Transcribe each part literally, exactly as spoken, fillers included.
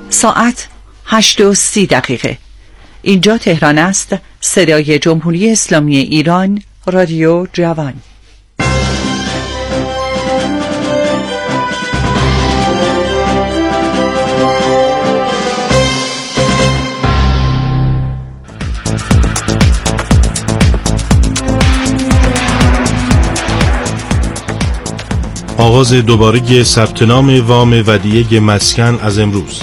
ساعت هشت و سی دقیقه. اینجا تهران است. صدای جمهوری اسلامی ایران، رادیو جوان. آغاز دوباره ثبت نام وام ودیعه مسکن از امروز.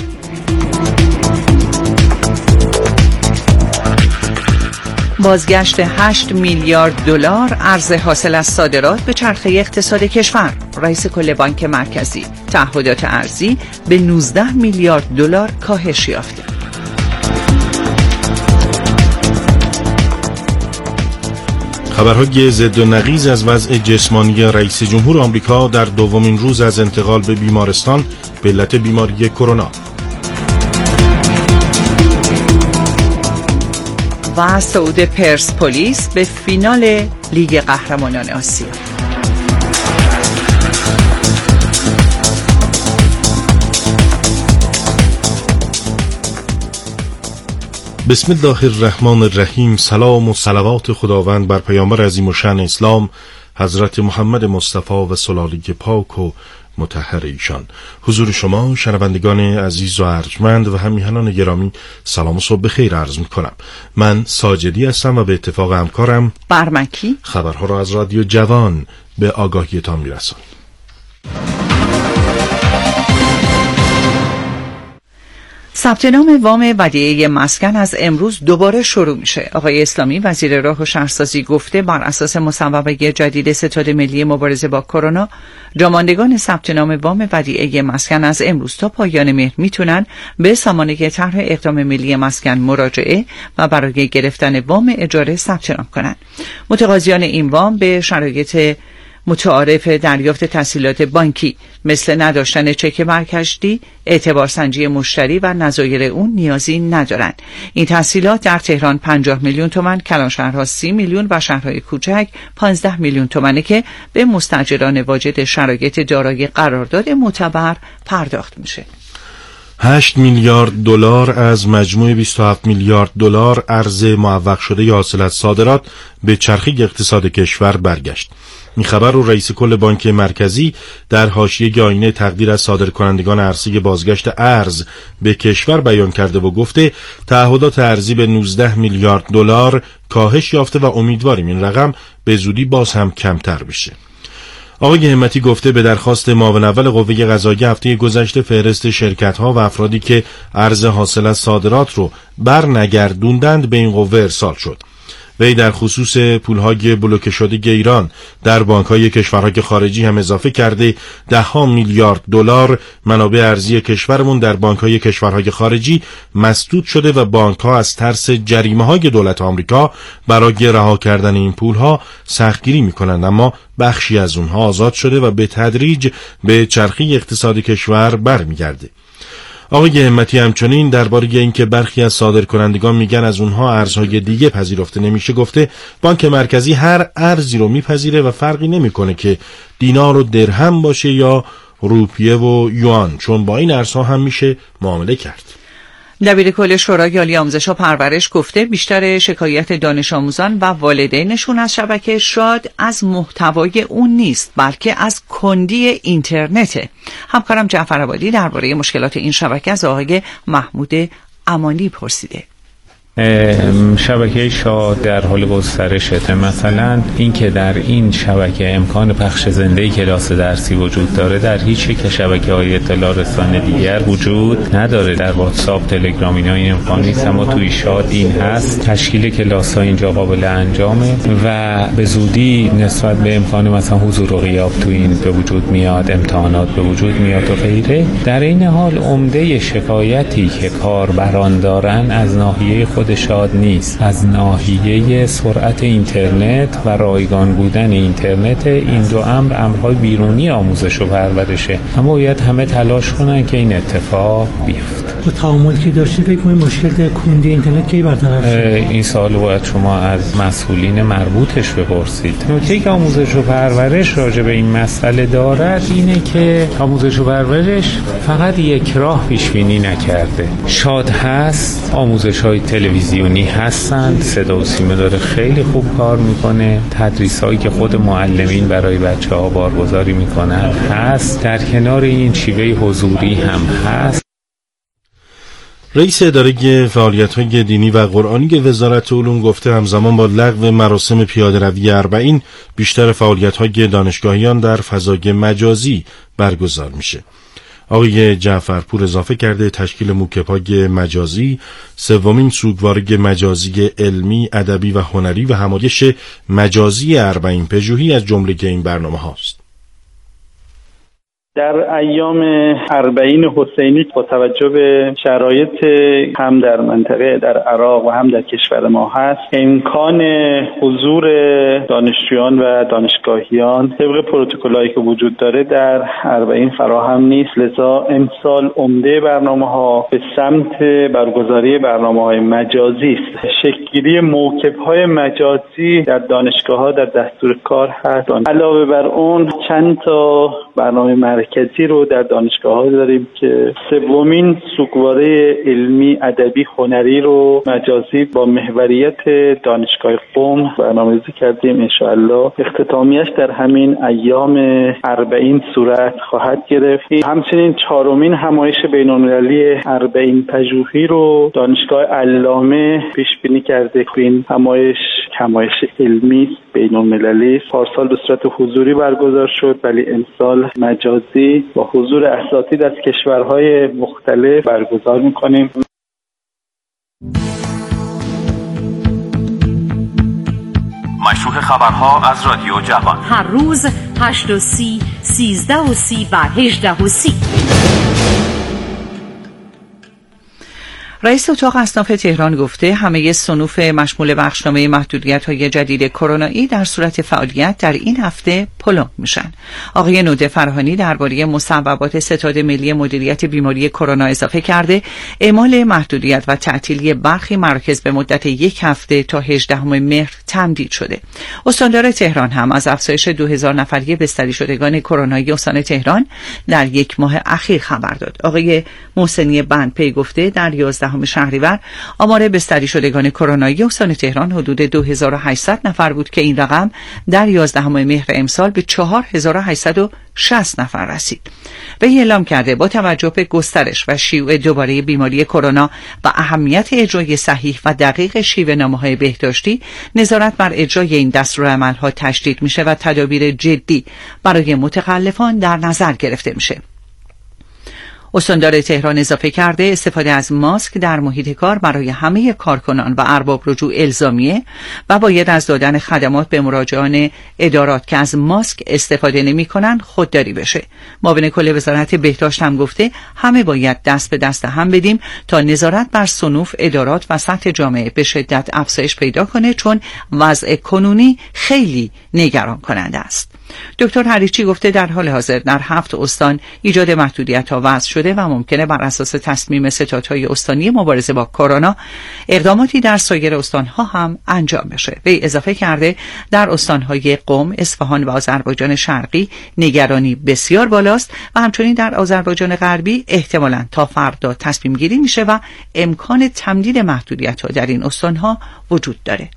بازگشت هشت میلیارد دلار ارز حاصل از صادرات به چرخه اقتصاد کشور. رئیس کل بانک مرکزی: تعهدات ارزی به نوزده میلیارد دلار کاهش یافته. خبرهای ضد و نقیض از وضع جسمانی رئیس جمهور آمریکا در دومین روز از انتقال به بیمارستان به علت بیماری کرونا. و صعود پرسپولیس به فینال لیگ قهرمانان آسیا. بسم الله الرحمن الرحیم. سلام و صلوات خداوند بر پیامبر عظیم الشأن اسلام حضرت محمد مصطفی و سلاله پاک و مطهر ایشان. حضور شما شنوندگان عزیز و ارجمند و همیهنان گرامی، سلام و صبح بخیر عرض می‌کنم. من ساجدی هستم و به اتفاق همکارم برمکی خبرها را از رادیو جوان به آگاهیتان می‌رسانیم. ثبت نام وام ودیعه مسکن از امروز دوباره شروع میشه. آقای اسلامی وزیر راه و شهرسازی گفته بر اساس مصوبه جدید ستاد ملی مبارزه با کرونا، جاماندگان ثبت نام وام ودیعه مسکن از امروز تا پایان مهر میتونن به سامانه طرح اقدام ملی مسکن مراجعه و برای گرفتن وام اجاره ثبت نام کنند. متقاضیان این وام به شرایط متعارف دریافت تسهیلات بانکی مثل نداشتن چک برگشتی، اعتبار سنجی مشتری و نظایر اون نیازی ندارند. این تسهیلات در تهران پنجاه میلیون تومان، کلانشهرها سی میلیون و شهرهای کوچک پانزده میلیون تومانه که به مستاجران واجد شرایط دارای قرارداد معتبر پرداخت میشه. هشت میلیارد دلار از مجموع بیست و هفت میلیارد دلار ارز معوق شده حاصل از صادرات به چرخه اقتصاد کشور برگشت. این خبر رو رئیس کل بانک مرکزی در حاشیه آینه تقدیر از صادرکنندگان عرضه بازگشت ارز به کشور بیان کرده و گفته تعهدات ارزی به نوزده میلیارد دلار کاهش یافته و امیدواریم این رقم به زودی باز هم کمتر بشه. آقای همتی گفته به درخواست معاون اول قوه قضاییه هفته گذشته فهرست شرکت‌ها و افرادی که ارز حاصل از صادرات رو بر نگردوندند به این قوه ارسال شد. وی در خصوص پولهای بلوکه شده ایران در بانک‌های کشورهای خارجی هم اضافه کرده ده ها میلیارد دلار منابع ارزی کشورمون در بانک‌های کشورهای خارجی مسدود شده و بانک‌ها از ترس جریمه‌های دولت آمریکا برای رها کردن این پولها سختگیری می‌کنند، اما بخشی از اونها آزاد شده و به تدریج به چرخه اقتصاد کشور برمیگرده. آقای همتی همچنین درباره اینکه برخی از صادرکنندگان میگن از اونها ارزهای دیگه پذیرفته نمیشه گفته بانک مرکزی هر ارزی رو میپذیره و فرقی نمیکنه که دینار و درهم باشه یا روپیه و یوان، چون با این ارزها هم میشه معامله کرد. دبیر کل شورای عالی آموزش و پرورش گفته بیشتر شکایت دانش آموزان و والدینشون از شبکه شاد از محتوای اون نیست بلکه از کندی اینترنته. همکارم جعفر عبادی درباره مشکلات این شبکه از آقای محمود امانی پرسیده. شبکه شاد در حال گسترشته. مثلا اینکه در این شبکه امکان پخش زنده کلاس درسی وجود داره در هیچ یک شبکه های اطلاع رسانی دیگر وجود نداره. در واتساپ، تلگرام اینا این امکان نیست، اما توی شاد این هست. تشکیل کلاس ها اینجا قابل انجامه و به زودی نسبت به امکان مثلا حضور و غیاب تو این به وجود میاد، امتحانات به وجود میاد و غیره. در این حال عمده شکایتی که کاربران دارن از ناحیه خود افراد شاد نیست. از ناحیه سرعت اینترنت و رایگان بودن اینترنت، این دو امر امرهای بیرونی آموزش و پرورشه. اما باید همه تلاش کنن که این اتفاق بیفته. با تعامل که داشته فکر کنید مشکل در کندی اینترنت کی برطرف شد؟ این سوال باید شما از مسئولین مربوطش بپرسید. نکته‌ای که آموزش و پرورش راجع به این مسئله دارد اینه که آموزش و پرورش فقط یک راه پیش بینی نکرده. شاد هست، آموزش‌های تلویزیونی هستند، صدا و سیما داره خیلی خوب کار میکنه، تدریس‌هایی که خود معلمین برای بچه‌ها بارگذاری میکنن هست، در کنار این شیوه حضوری هم هست. رئیس اداره فعالیت‌های دینی و قرآنی وزارت علوم گفته همزمان با لغو مراسم پیاده‌روی اربعین بیشتر فعالیت‌های دانشگاهیان در فضای مجازی برگزار میشه. آقای جعفرپور اضافه کرده تشکیل موکب‌های مجازی سومین سوگواری مجازی علمی، ادبی و هنری و همایش مجازی اربعین پژوهی از جمله این برنامه هاست. در ایام اربعین حسینی با توجه به شرایط هم در منطقه در عراق و هم در کشور ما هست، امکان حضور دانشجویان و دانشگاهیان طبق پروتکل‌هایی که وجود داره در اربعین فراهم نیست. لذا امسال عمده برنامه‌ها به سمت برگزاری برنامه‌های مجازی است. شکل‌گیری موکب‌های مجازی در دانشگاه‌ها در دستور کار هست. علاوه بر اون چند تا برنامه مرکزی رو در دانشگاه‌ها داریم که سومین سوگواره علمی، ادبی، هنری رو مجازی با محوریت دانشگاه قم برنامه‌ریزی کردیم. انشاءالله اختتامیش در همین ایام اربعین صورت خواهد گرفت. همچنین چهارمین همایش بین‌المللی اربعین پژوهی رو دانشگاه علامه پیش بینی کرده که این همایش همایش علمی بین‌المللی پارسال به صورت حضوری برگزار شد، ولی امسال مجازی با حضور اساتید از کشورهای مختلف برگزار می‌کنیم. مشروع خبرها از رادیو جوان هر روز هشت و سی، سیزده و سی و هجده و سی. رئیس اتاق اصناف تهران گفته همه صنوف مشمول بخشنامه محدودیت‌های جدید کرونایی در صورت فعالیت در این هفته پلنگ میشن. آقای نوده فرهانی درباره مصوبات ستاد ملی مدیریت بیماری کرونا اضافه کرده اعمال محدودیت و تعطیلی برخی مراکز به مدت یک هفته تا هجدهم مهر تمدید شده. استاندار تهران هم از افزایش دو هزار نفری بستری شدگان کرونایی استان تهران در یک ماه اخیر خبر داد. آقای محسنی بندپی گفته در یازدهم شهریور آمار بستری شدگان کرونایی استان تهران حدود دو هزار و هشتصد نفر بود که این رقم در یازدهم مهر امسال به چهار هزار و هشتصد و شصت نفر رسید. وی اعلام کرده با توجه به گسترش و شیوع دوباره بیماری کرونا و اهمیت اجرای صحیح و دقیق شیوه نامه‌های بهداشتی، نظارت بر اجرای این دستورالعمل‌ها تشدید میشه و تدابیر جدی برای متخلفان در نظر گرفته میشه. استاندار تهران اضافه کرده استفاده از ماسک در محیط کار برای همه کارکنان و ارباب رجوع الزامیه و باید از دادن خدمات به مراجعان ادارات که از ماسک استفاده نمی‌کنند خودداری بشه. معاون کل وزارت بهداشت هم گفته همه باید دست به دست هم بدیم تا نظارت بر صنوف، ادارات و سطح جامعه به شدت افزایش پیدا کنه، چون وضع کنونی خیلی نگران کننده است. دکتر حریچی گفته در حال حاضر در هفت استان ایجاد محدودیت‌ها وضع شده و ممکنه بر اساس تصمیم ستادهای استانی مبارزه با کرونا اقداماتی در سایر استان‌ها هم انجام بشه. وی اضافه کرده در استان‌های قم، اصفهان و آذربایجان شرقی نگرانی بسیار بالاست و همچنین در آذربایجان غربی احتمالاً تا فردا تصمیم گیری میشه و امکان تمدید محدودیت‌ها در این استان‌ها وجود داره.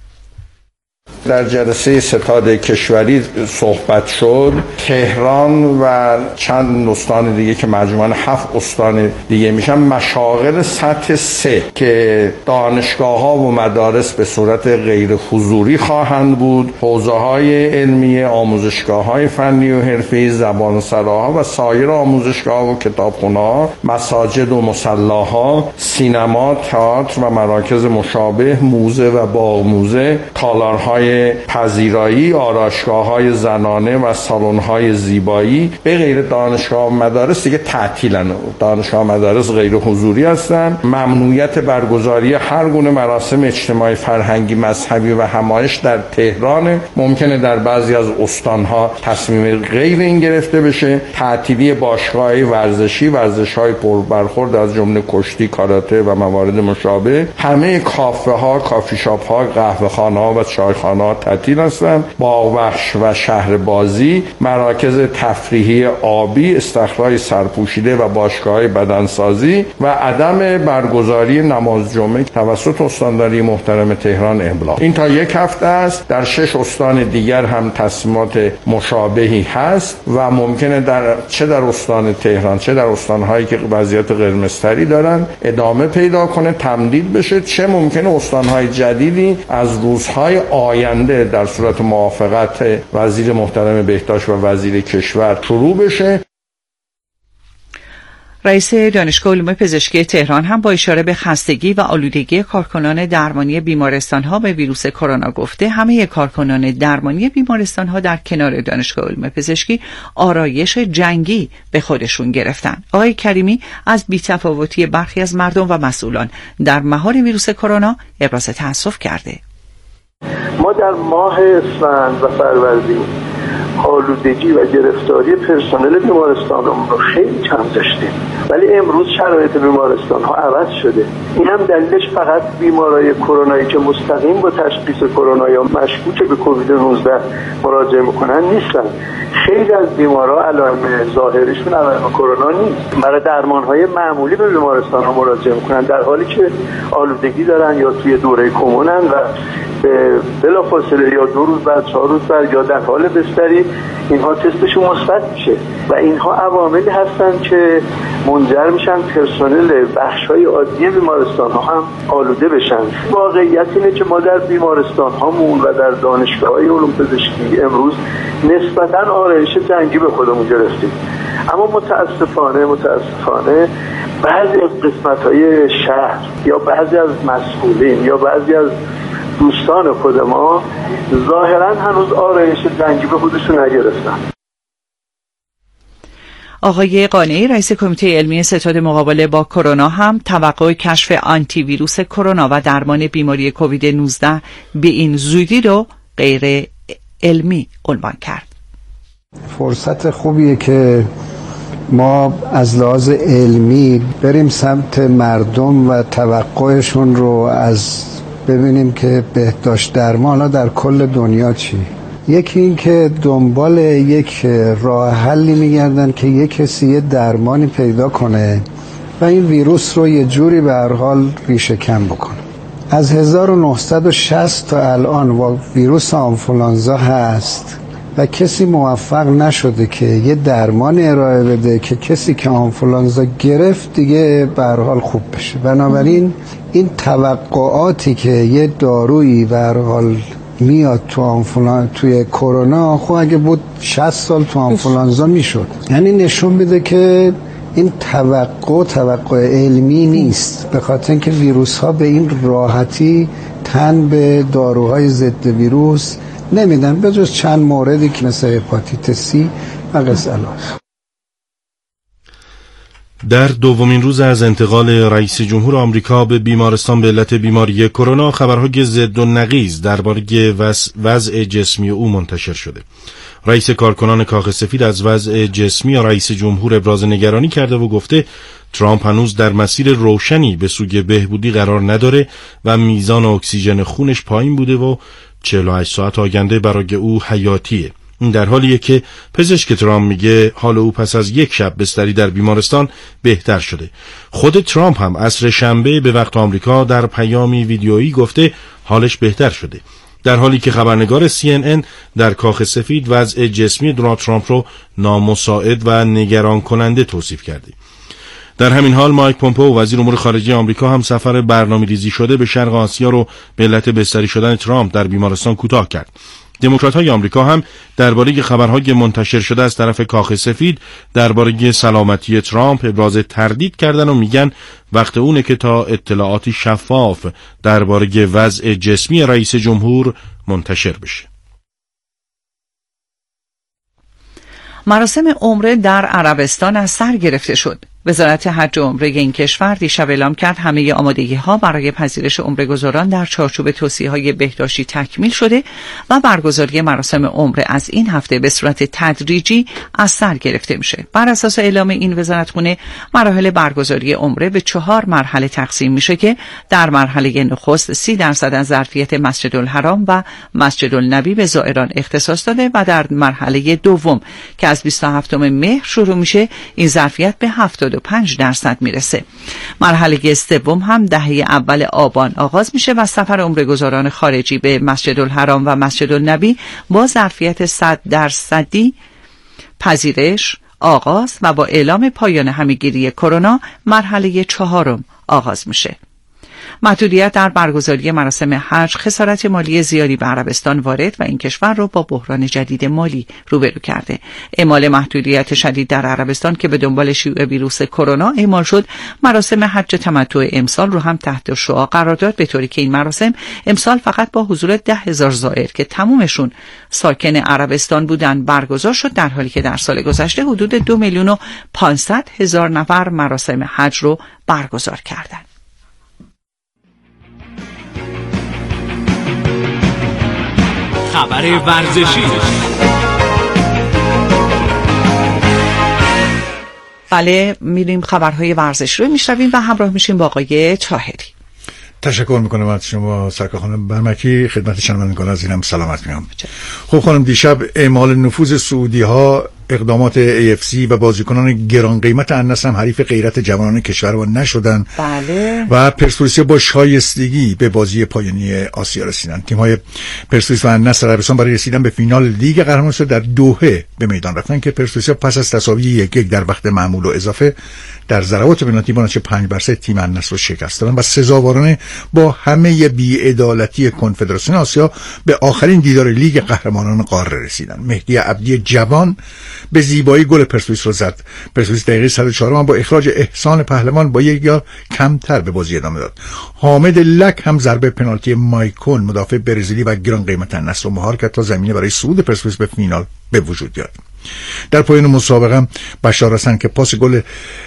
در جلسه ستاد کشوری صحبت شد. تهران و چند استان دیگه که مجموعاً هفت استان دیگه میشن مشاغل سطح سه که دانشگاه‌ها و مدارس به صورت غیر حضوری خواهند بود. حوزه‌های علمی، آموزشگاه‌های فنی و حرفه‌ای، زبانسراها و سایر آموزشگاه‌ها و کتابخانه‌ها، مساجد و مصلاها، سینما، تئاتر و مراکز مشابه، موزه و باغ موزه، تالارها سالن‌های پذیرایی، آرایشگاه‌های زنانه و سالن‌های زیبایی به غیر دانشگاه و مدارس دیگه تعطیلن. دانشگاه و مدارس غیر حضوری هستن. ممنوعیت برگزاری هر گونه مراسم اجتماعی، فرهنگی، مذهبی و همایش در تهران. ممکنه در بعضی از استان‌ها تصمیم غیر این گرفته بشه. تعطیلی باشگاه‌های ورزشی، ورزش‌های پربرخورد از جمله کشتی، کاراته و موارد مشابه. همه کافه‌ها، کافی شاپ‌ها، قهوه‌خانه‌ها و چایخانه‌ها تعطیل هستند. باغ‌وحش و شهر بازی، مراکز تفریحی آبی، استخرهای سرپوشیده و باشگاه‌های بدنسازی و عدم برگزاری نماز جمعه توسط استانداری محترم تهران ابلاغ. این تا یک هفته است. در شش استان دیگر هم تصمیمات مشابهی هست و ممکنه در چه در استان تهران چه در استان‌هایی که وضعیت قرمزتری دارن ادامه پیدا کنه، تمدید بشه، چه ممکنه استان‌های جدیدی از روزهای آینده در صورت موافقت وزیر محترم بهداشت و وزیر کشور شروع بشه. رئیس دانشگاه علوم پزشکی تهران هم با اشاره به خستگی و آلودگی کارکنان درمانی بیمارستان‌ها به ویروس کرونا گفته همه کارکنان درمانی بیمارستان‌ها در کنار دانشگاه علوم پزشکی آرایش جنگی به خودشون گرفتن. آقای کریمی از بی‌تفاوتی برخی از مردم و مسئولان در مهار ویروس کرونا ابراز تأسف کرده. ما در ماه اسفند و فروردین آلودگی و گرفتاری پرسنل بیمارستانمون رو خیلی کم داشتیم، ولی امروز شرایط بیمارستان ها عوض شده. این هم دلیلش فقط بیمارای کرونایی که مستقیم با تشخیص کرونا یا مشکوک به کووید نوزده مراجعه میکنن نیستن. خیلی از بیمارا علائم ظاهریشون علائم کرونا نیست، برای درمان های معمولی به بیمارستان ها مراجعه میکنن در حالی که آلودگی دارن یا توی دوره کمونن و بلافاصله یا دو روز بعد، چهار روز بعد یا در حال بستری اینها تستشون مثبت میشه و اینها عواملی هستن که منجر میشن پرسنل بخش‌های عادی بیمارستان ها هم آلوده بشن. واقعیت اینه که ما در بیمارستان هامون و در دانشگاه‌های علوم پزشکی امروز نسبتاً آرایش جنگی به خودمون گرفتیم، اما متاسفانه متاسفانه بعضی از قسمت‌های شهر یا بعضی از مسئولین یا بعضی از دوستان خود ما ظاهراً هنوز آرایش جنگی به خودشون نگرفتن. آقای قانعی رئیس کمیته علمی ستاد مقابله با کرونا هم توقع کشف آنتی ویروس کرونا و درمان بیماری کووید نوزده به این زودی رو غیر علمی عنوان کرد. فرصت خوبیه که ما از لحاظ علمی بریم سمت مردم و توقعشون رو از ببینیم که بهداشت درمان ها در کل دنیا چی. یکی این که دنبال یک راه حلی میگردن که یک کسی یه درمانی پیدا کنه و این ویروس رو یه جوری به هر حال ریشه کم بکنه. از هزار و نهصد و شصت تا الان ویروس آنفولانزا هست و کسی موفق نشده که یه درمان ارائه بده که کسی که آنفولانزا گرفت دیگه به هر حال خوب بشه. بنابراین این توقعاتی که یه دارویی به هر حال میاد تو آنفولان توی کرونا، خب اگه بود شصت سال تو آنفولانزا میشد. یعنی نشون میده که این توقع توقع علمی نیست، به خاطر اینکه ویروس ها به این راحتی تن به داروهای ضد ویروس نمیدن، به جز چند موردی که مثل هپاتیت سی و قصه. در دومین روز از انتقال رئیس جمهور آمریکا به بیمارستان به علت بیماری کرونا، خبرهای ضد و نقیض درباره وضع جسمی او منتشر شده. رئیس کارکنان کاخ سفید از وضع جسمی رئیس جمهور ابراز نگرانی کرده و گفته ترامپ هنوز در مسیر روشنی به سوی بهبودی قرار نداره و میزان اکسیژن خونش پایین بوده و چهل و هشت ساعت آینده برای او حیاتیه. این در حالیه که پزشک ترامپ میگه حال او پس از یک شب بستری در بیمارستان بهتر شده. خود ترامپ هم عصر شنبه به وقت آمریکا در پیامی ویدیویی گفته حالش بهتر شده، در حالی که خبرنگار سی ان ان در کاخ سفید وضع جسمی دونالد ترامپ رو نامساعد و نگران کننده توصیف کرده. در همین حال مایک پومپئو وزیر امور خارجه آمریکا هم سفر برنامه‌ریزی شده به شرق آسیا رو به علت بستری شدن ترامپ در بیمارستان کوتاه کرد. دموکرات‌های آمریکا هم درباره خبرهای منتشر شده از طرف کاخ سفید درباره سلامتی ترامپ ابراز تردید کردن و میگن وقت اونه که تا اطلاعاتی شفاف درباره وضع جسمی رئیس جمهور منتشر بشه. مراسم عمره در عربستان از سر گرفته شد. وزارت حج و عمره این کشور دیشب اعلام کرد همه آمادگی‌ها برای پذیرش عمره‌گزاران در چارچوب توصیه‌های بهداشتی تکمیل شده و برگزاری مراسم عمره از این هفته به صورت تدریجی از سر گرفته میشه. بر اساس اعلام این وزارتخونه، مراحل برگزاری عمره به چهار مرحله تقسیم میشه که در مرحله نخست سی درصد از ظرفیت مسجد الحرام و مسجد النبی به زائران اختصاص داده و در مرحله دوم که از بیست و هفتم مهر شروع میشه این ظرفیت به هفتاد و پنج درصد میرسه. مرحله سوم هم دهه اول آبان آغاز میشه و سفر عمره‌گزاران خارجی به مسجد الحرام و مسجد النبی با ظرفیت صد درصدی پذیرش آغاز و با اعلام پایان همه‌گیری کرونا مرحله چهارم آغاز میشه. محدودیت در برگزاری مراسم حج خسارت مالی زیادی به عربستان وارد و این کشور را با بحران جدید مالی روبرو کرده. اعمال محدودیت شدید در عربستان که به دنبال شیوع ویروس کرونا اعمال شد، مراسم حج تمتع امسال رو هم تحت شعاع قرار داد، به طوری که این مراسم امسال فقط با حضور ده هزار زائر که تمامشون ساکن عربستان بودند برگزار شد، در حالی که در سال گذشته حدود دو میلیون و پانصد هزار نفر مراسم حج رو برگزار کردند. خبر ورزشی. بله، میریم خبرهای ورزش رو میشنویم و همراه میشیم با آقای طاهری. تشکر میکنم از شما سرکار خانم برمکی. خدمت شنوندگان عزیزم سلامت میگم. خب خانم، دیشب اعمال نفوذ سعودی ها، اقدامات ای اف سی و بازیکنان گران قیمت النصر هم حریف غیرت جوانان کشور ما نشدن. بله. و پرسپولیس با شایستگی به بازی پایانی آسیا رسیدن. تیم‌های پرسپولیس و النصر عربستان برای رسیدن به فینال لیگ قهرمانان در دوحه به میدان رفتن که پرسپولیس پس از تساوی یک یک در وقت معمول و اضافه در ضربات پنالتی با نتیجه پنج بر سه تیم النصر رو شکست دادن و سزاوارانه با همه بی‌عدالتی کنفدراسیون آسیا به آخرین دیدار لیگ قهرمانان قاره رسیدن. مهدی عبدی جوان به زیبایی گل پرسپولیس رو زد. پرسپولیس دقیقه صد و چهار با اخراج احسان پهلوان با یک گل کمتر به بازی ادامه داد. حامد لک هم ضربه پنالتی مایکون مدافع برزیلی و گران قیمت النصر رو مهار کرد تا زمینه برای صعود پرسپولیس به فینال به وجود بیاد. در پایان مسابقه بشار حسن که پاس گل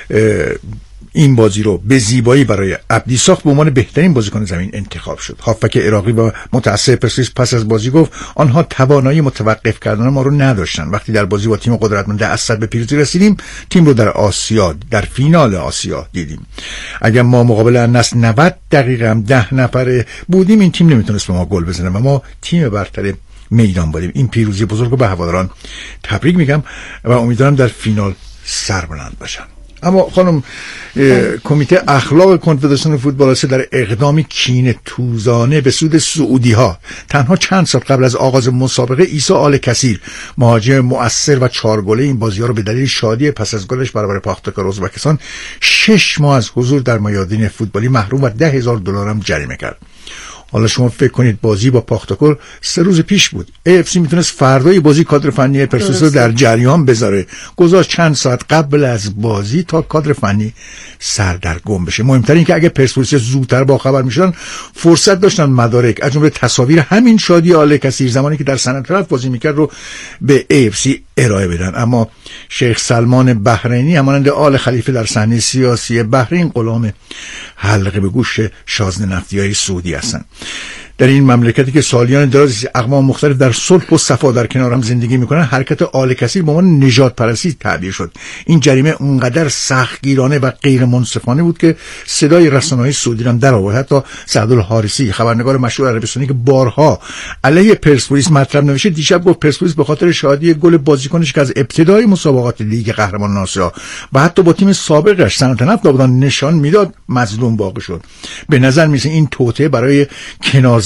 این بازی رو به زیبایی برای عبدی ساخت به عنوان بهترین بازیکن زمین انتخاب شد. هافبک عراقی و متعصب پرسپولیس پس از بازی گفت آنها توانایی متوقف کردن ما رو نداشتن. وقتی در بازی با تیم قدرتمند اسد به پیروزی رسیدیم، تیم رو در آسیا، در فینال آسیا دیدیم. اگر ما مقابل النصر نود دقیقه هم ده نفره بودیم، این تیم نمیتونست به ما گل بزنه و ما تیم برتر میدان بودیم. این پیروزی بزرگ رو به هواداران تبریک میگم و امیدوارم در فینال سربلند باشن. اما خانم، کمیته اخلاق کنفدراسیون فوتبال آسیا در اقدامی کینه توزانه به سود سعودی ها تنها چند سال قبل از آغاز مسابقه عیسی آل کثیر، مهاجم مؤثر و چهار گله این بازی ها رو به دلیل شادی پس از گلش برابر پاختاکار ازبکستان شش ماه از حضور در میادین فوتبالی محروم و ده هزار دلار هم جریمه کرد. حالا شما فکر کنید بازی با پاختاکور سه روز پیش بود. ای اف سی میتونست فردای بازی کادر فنی پرسپولیس رو در جریان بذاره. گذاشت چند ساعت قبل از بازی تا کادر فنی سردرگم بشه. مهمتر این که اگه پرسپولیس زودتر با خبر میشدن، فرصت داشتن مدارک از جمله تصاویر همین شادی آل کثیر زمانی که در سنترال بازی میکرد رو به ای اف سی ارائه بدن. اما شیخ سلمان بحرینی همانند آل خلیفه در صحنه سیاسی بحرین غلام حلقه به گوش شازده نفتی‌های سعودی هستند. در این مملکتی که سالیان دراز اقوام مختلف در صلح و صفا در کنار هم زندگی میکنن، حرکت آل کثیر به عنوان نژاد پرستی تعبیر شد. این جریمه اونقدر سختگیرانه و غیر منصفانه بود که صدای رسانه‌های سعودی هم در آورد. حتی سعدالحارثی، خبرنگار مشهور عربستانی که بارها علیه پرسپولیس مطلب نوشته، دیشب گفت پرسپولیس به خاطر شادی گل بازیکنش که از ابتدای مسابقات لیگ قهرمانان آسیا و حتی با تیم سابقش صنعت نفت آبادان نشان میداد، مظلوم واقع شد. به نظر میسه این توطئه برای کنار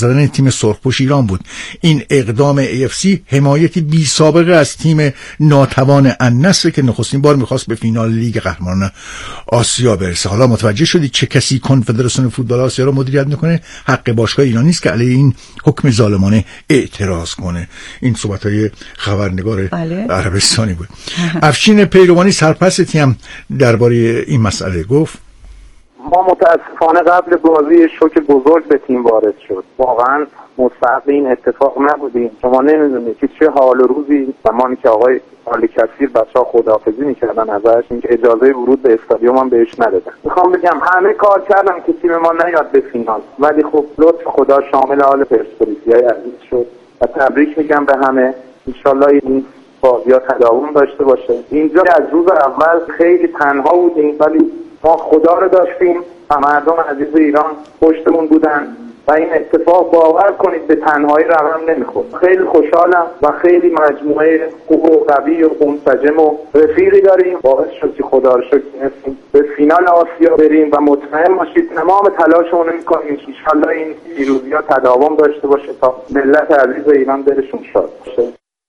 زدن تیم سرخپوش ایران بود. این اقدام ای اف سی حمایتی بی سابقه از تیم ناتوان النصر که نخستین بار میخواست به فینال لیگ قهرمانان آسیا برسه. حالا متوجه شدی چه کسی کنفدراسیون فوتبال آسیا رو مدیریت میکنه؟ حق باشگاه ایرانی است که علیه این حکم ظالمانه اعتراض کنه. این صحبت‌های خبرنگار بله. عربستانی بود. افشین پیروانی سرپرست تیم درباره این مسئله گفت: ما متاسفانه قبل بازی شوک بزرگ به تیم وارد شد. واقعا مستحق این اتفاق نبودیم. شما نمیدونید که چه حال و روزی زمانی که آقای عالی کثیر بچه‌ها خداحافظی می‌کردن ازش، اینکه اجازه ورود به استادیوم هم بهش ندادن. میخوام بگم همه کار کردن که تیم ما نیاد به فینال، ولی خب لطف خدا شامل حال پرسپولیسیای عزیز شد و تبریک میگم به همه. انشالله این بازی‌ها تداوم داشته باشه. اینجا از روز اول خیلی تنها بودیم، ولی ما خدا رو داشتیم و مردم عزیز ایران پشتمون بودن و این اتفاق باور کنید به تنهایی رقم نمیخورد. خیلی خوشحالم و خیلی مجموعه خوب و قوی و منسجم و رفیقی داریم. باعث شد که خدا رو شکر کنیم به فینال آسیا بریم و مطمئن باشید تمام تلاشمون رو می‌کنیم که انشالله این پیروزی‌ها تداوم داشته باشه تا ملت عزیز ایران دلشون شاد باشه.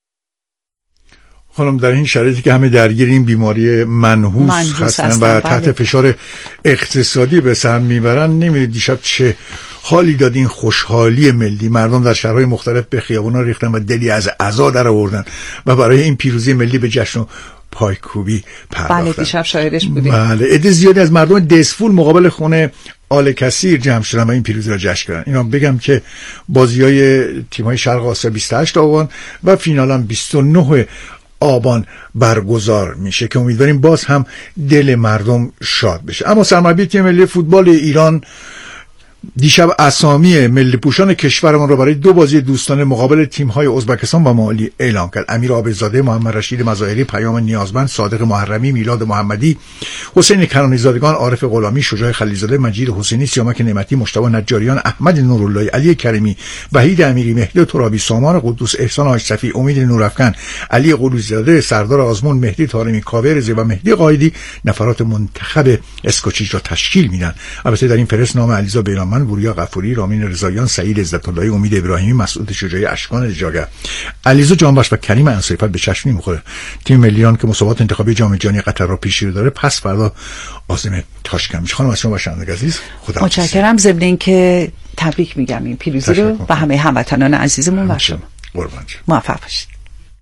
خانم، در این شرایطی که همه درگیر این بیماری منحوس هستن و تحت فشار اقتصادی به سر میبرن، نمیدونید دیشب چه حالی داد این خوشحالی ملی. مردم در شهرهای مختلف به خیابونا ریختن و دلی از عزا در آوردن و برای این پیروزی ملی به جشن و پایکوبی پرداختن. بله، دیشب شاهدش بودیم. بله، عده زیادی از مردم دسفول مقابل خونه آل کثیر جمع شدن و این پیروزی را جشن کردن. اینا بگم که بازی‌های تیم‌های شرق آسیا بیست و هشت آبان و فینال هم بیست و نه آبان برگزار میشه که امیدواریم باز هم دل مردم شاد بشه. اما سرمربی تیم ملی فوتبال ایران دیشب اسامی ملی پوشان کشورمان را برای دو بازی دوستانه مقابل تیم‌های ازبکستان و مالی اعلام کرد. امیر عابدزاده، محمد رشید مظاهری، پیام نیازمند، صادق محرمی، میلاد محمدی، حسین کنانی‌زادگان، عارف غلامی، شجاع خلیلزاده، مجید حسینی، سیامک نعمتی، مجتبی نجاریان، احمد نوراللهی، علی کریمی، وحید امیری، مهدی ترابی، سامان قدوس، احسان آشصفی، امید نورافکن، علی قلوزاده، سردار آزمون، مهدی طارمی، کاوه رضایی و مهدی قائدی نفرات منتخب اسکوچیچ را تشکیل میدن. البته در این فهرست نام علیزا بیرانمند، وریا غفوری، رامین رضاییان، سعید عزت‌اللهی، امید ابراهیمی، مسعود شجاعی، اشکان رجاگر، علیزا جانبخش و کریم انصاری‌فر به چشم می‌خوره. تیم ملی ایران که مسابقات انتخابی جام جهانی قطر را پیش رو داره، پس فردا عازم تاشکند میشه. خانم از شما باشنده عزیز، خدا متشکرم. ضمن اینکه تبریک میگم این پیروزی رو به همه هموطنان عزیزمون و شما. قربان موفق باشید.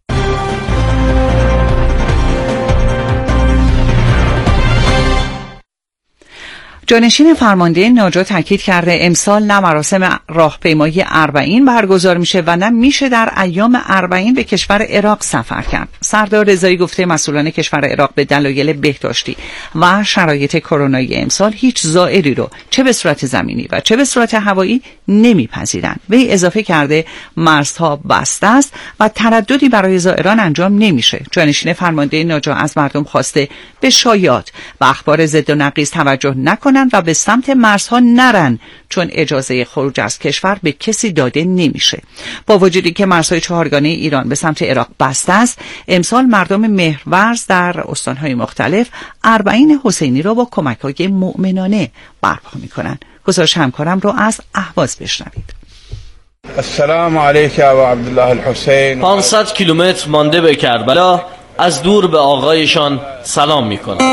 جانشین فرمانده ناجا تاکید کرده امسال نه مراسم راهپیمایی اربعین برگزار میشه و نه میشه در ایام اربعین به کشور عراق سفر کرد. سردار رضایی گفته مسئولان کشور عراق به دلایل بهداشتی و شرایط کرونایی امسال هیچ زائری رو چه به صورت زمینی و چه به صورت هوایی نمیپذیرند. وی اضافه کرده مرزها بسته است و ترددی برای زائران انجام نمیشه. جانشین فرمانده ناجا از مردم خواسته به شایعات و اخبار ضد و نقیض توجه نکنند و به سمت مرزها نرن، چون اجازه خروج از کشور به کسی داده نمیشه. با وجودی که مرزهای چهارگانه ایران به سمت عراق بسته است، امسال مردم مهرورز در استانهای مختلف اربعین حسینی را با کمک‌های مؤمنانه برپا می‌کنند. گزارش همکارم رو از اهواز بشنوید. السلام علیک ابو عبدالله الحسین. پانصد کیلومتر مانده به کربلا از دور به آقایشان سلام می‌کنند.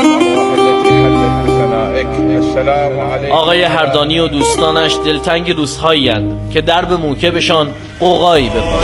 آقای هردانی و دوستانش دلتنگ روزهایی هستند که درب موکبشان قوقایی بپاره.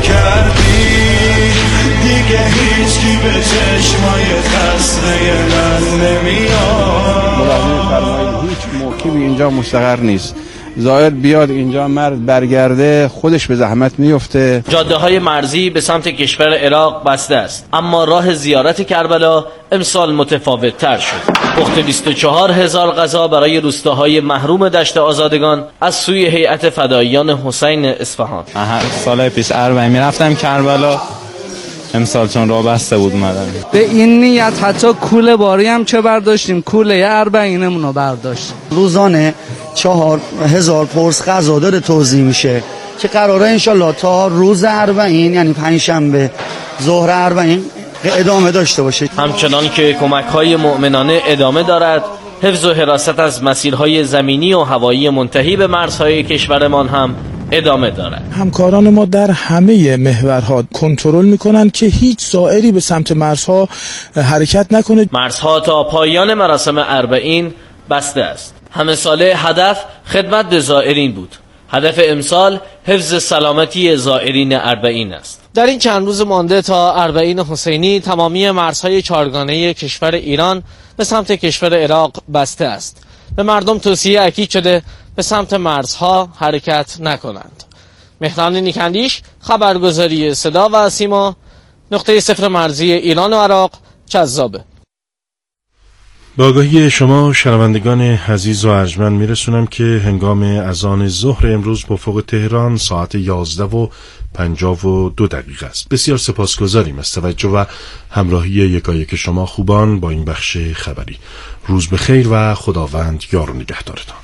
دیگه هیچ کی به چشمای خسته من نمیاد. ملاحظه فرمایید هیچ موکبی اینجا مستقر نیست. زائر بیاد اینجا مرد برگرده خودش به زحمت میفته. جاده های مرزی به سمت کشور عراق بسته است، اما راه زیارت کربلا امسال متفاوت تر شد. پخت بیست و چهار هزار غذا برای روستاهای محروم دشت آزادگان از سوی هیئت فداییان حسین اصفهان. سال پیش اربعین میرفتم کربلا، امسال چون راه بسته بود اومدم. به این نیت حتی کوله باری هم چه برداشتیم، کوله اربعینمون رو برداشتیم. روزانه چهار هزار پرس غذا داره توزیع میشه که قراره انشالله تا روز اربعین یعنی پنجشنبه ظهر اربعین ادامه داشته باشه. همچنان که کمک‌های مؤمنانه ادامه دارد، حفظ و حراست از مسیرهای زمینی و هوایی منتهی به مرزهای کشورمان هم ادامه دارد. همکاران ما در همه محورها کنترل میکنن که هیچ زائری به سمت مرزها حرکت نکنه. مرزها تا پایان مراسم اربعین بسته است. همه ساله هدف خدمت به زائرین بود. هدف امسال حفظ سلامتی زائرین اربعین است. در این چند روز مانده تا اربعین حسینی تمامی مرزهای چهارگانه کشور ایران به سمت کشور عراق بسته است. به مردم توصیه اکید شده به سمت مرزها حرکت نکنند. مهران نیکندیش، خبرگزاری صدا و سیما، نقطه صفر مرزی ایران و عراق، جذابه. با آگاهی شما شنوندگان عزیز و ارجمند میرسونم که هنگام اذان ظهر امروز با افق تهران ساعت یازده و پنجاه و دو دقیقه است. بسیار سپاسگزاریم از توجه و همراهی یکایک شما خوبان با این بخش خبری. روز بخیر و خداوند یار و نگهدارتان.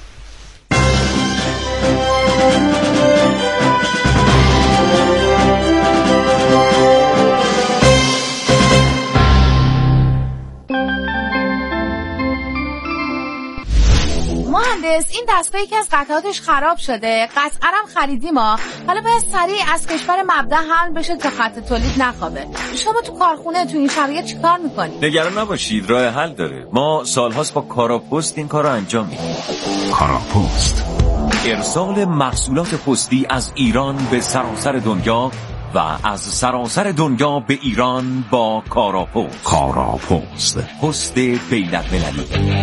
مهندس، این دستگاه یکی از قطعاتش خراب شده. قطعا هم خریدیم ما. حالا باید سریع از کشور مبدأ حمل بشه تا خط تولید نخوابه. شما تو کارخونه تو این شرایط چیکار میکنید؟ نگران نباشید، راه حل داره. ما سالهاست با کاراپست این کارو انجام میدیم. کاراپست، ارسال محصولات پستی از ایران به سراسر دنیا و از سراسر دنیا به ایران با کاراپست. کاراپست، پست بین‌المللی.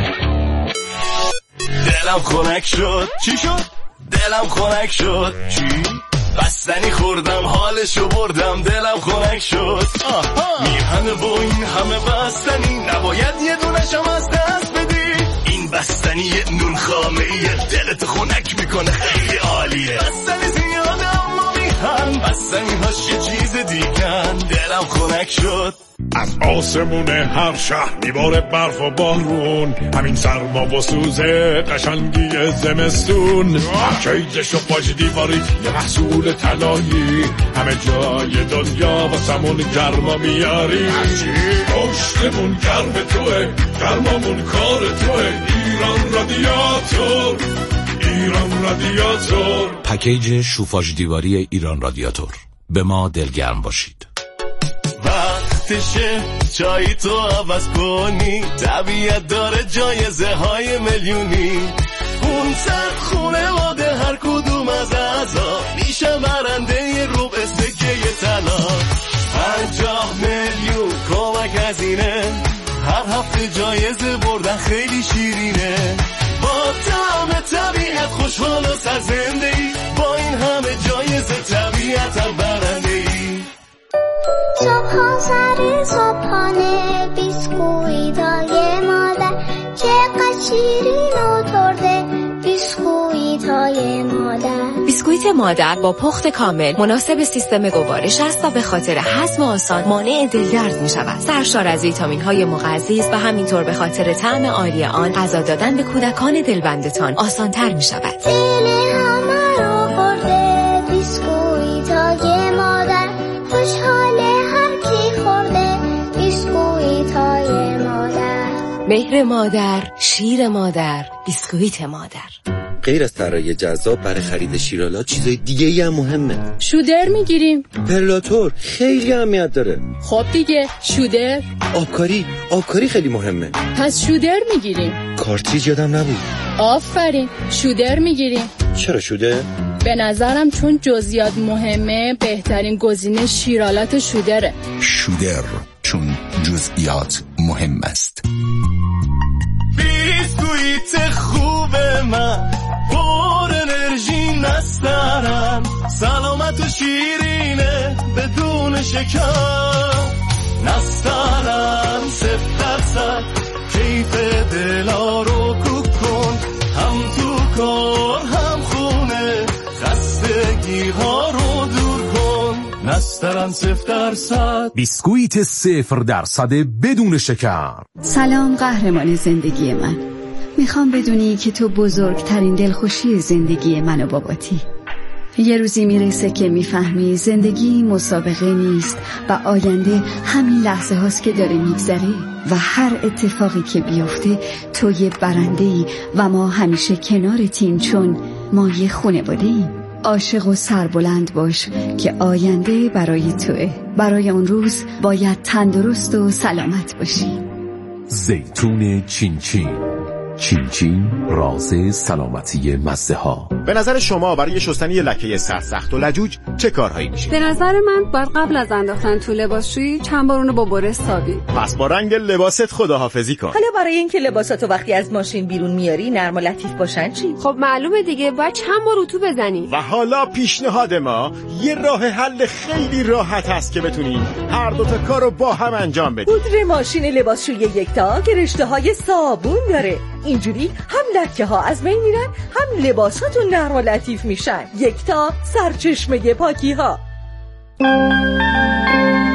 دلم خنک شد. چی شد؟ دلم خنک شد. چی؟ بستنی خوردم حالشو بردم دلم خنک شد. میهن با این همه بستنی نباید یه دونشم از دست بدی. این بستنی نون خامه ایه دلت خنک میکنه خیلی عالیه. بستنی زیاده اما میهن بستنی هاش یه چیز دیگن. دلم خنک شد. از آسمون هر شهر میباره برف و بارون، همین سرما و سوزه قشنگی زمستون. کیجش و پاش دیواری یه محصول طلایی، همه جای دنیا با سمون گرما میاری. پشتمون گرم توه، گرمامون کار توه. ایران رادیاتور، ایران رادیاتور. پکیج شوفاژ دیواری ایران رادیاتور. به ما دلگرم باشید. وقتشه چای تو عوض کنی، طبیعت داره جایزه های میلیونی. اون سر خونه واده هر کدوم از اعضا میشه برنده یه ربع سکه طلا. پنجاه میلیون کمک هزینه، هر هفته جایزه بردن خیلی شیرینه. با طعم طبیعت خوشحال و سرزنده‌ای، با این همه جایزه طبیعت هم برنده ای. صبح سر صبحانه بیسکویتای مادر چقدر شیرین و ترده. بیسکویتای مادر. بیسکویت مادر با پخت کامل مناسب سیستم گوارش است و به خاطر هضم آسان مانع دلدرد می شود. سرشار از ویتامین های مغذی است و همینطور به خاطر طعم عالی آن غذا دادن به کودکان دلبندتان آسان تر می شود. دل همه رو خورده بیسکویتای مادر. خوشحاله هر کی خورده بیسکویتای مادر. مهر مادر، شیر مادر، بیسکویت مادر. غیر از طراحی جذاب برای خرید شیرالات چیزای دیگه ای هم مهمه. شودر میگیریم. پرلاتور خیلی اهمیت داره. خب دیگه شودر. آبکاری، آبکاری خیلی مهمه. پس شودر میگیریم. کارتریج یادم نبود. آفرین، شودر میگیریم. چرا شودر؟ به نظرم چون جزئیات مهمه بهترین گزینه شیرالات شودره. شودر، چون جزئیات مهم است. بیسکویت خوب من پر انرژی نسترن، سلامت و شیرینه بدون شکر. نسترن صفر درصد کیف دلا رو کوک کن، هم تو کار هم خونه خستگی ها رو دور کن. نسترن صفر درصد. بیسکویت صفر درصد بدون شکر. سلام قهرمان زندگی من. میخوام بدونی که تو بزرگترین دلخوشی زندگی من و باباتی. یه روزی میرسه که میفهمی زندگی مسابقه نیست و آینده همین لحظه هاست که داره میگذره و هر اتفاقی که بیفته تو یه برنده‌ای و ما همیشه کنارتیم چون ما یه خانواده‌ایم. عاشق و سربلند باش که آینده برای توئه. برای اون روز باید تندرست و سلامت باشی. زیتون چین چین، چین چین راز سلامتی مزه ها. به نظر شما برای شستن یه لکه سرسخت و لجوج چه کارهایی میشه؟ به نظر من باید قبل از انداختن تو لباسشویی چند بار اونو با بره سابی. پس با رنگ لباست خداحافظی کن. حالا برای اینکه لباساتو وقتی از ماشین بیرون میاری نرم و لطیف باشن چی؟ خب معلومه دیگه، باید چند بار اتو بزنی. و حالا پیشنهاد ما یه راه حل خیلی راحت هست که بتونین هر دو تا کارو با هم انجام بدید. پودر ماشین لباسشویی یکتا که رشته‌های صابون داره. اینجوری هم لکه ها از بین میرن، هم لباساتون نرم و لطیف میشن. یکتا، سرچشمه پاکی ها.